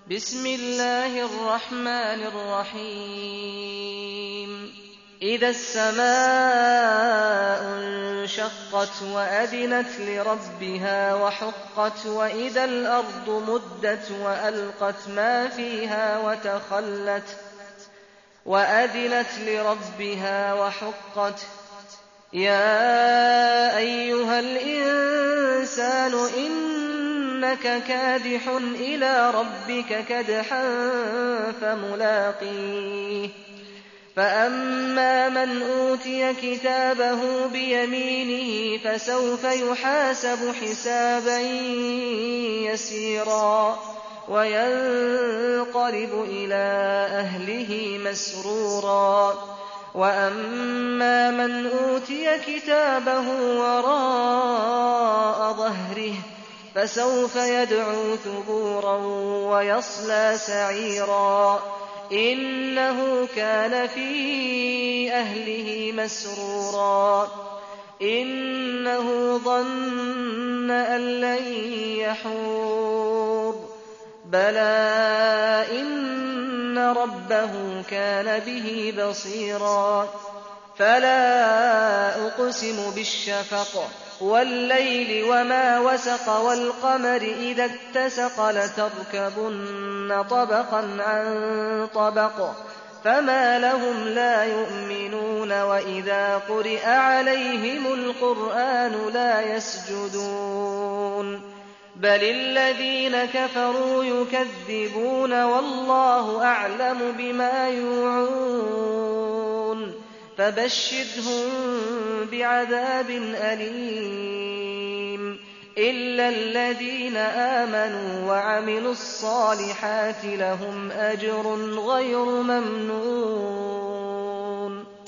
بسم الله الرحمن الرحيم إذا السماء انشقت وأذنت لربها وحقت وإذا الأرض مدت وألقت ما فيها وتخلت وأذنت لربها وحقت يا أيها الإنسان إنك كادح إلى ربك كدحا فملاقيه فأما من أوتي كتابه بيمينه فسوف يحاسب حسابا يسيرا وينقلب إلى أهله مسرورا وأما من أوتي كتابه وراء ظهره فسوف يدعو ثبورا ويصلى سعيرا إنه كان في أهله مسرورا إنه ظن أن لن يحور بلى إن ربه كان به بصيرا فلا أقسم بالشفق والليل وما وسق والقمر إذا اتسق لتركبن طبقا عن طبق فما لهم لا يؤمنون وإذا قرئ عليهم القرآن لا يسجدون بل الذين كفروا يكذبون والله أعلم بما يوعون فبشرهم بعذاب أليم إلا الذين آمنوا وعملوا الصالحات لهم أجر غير ممنون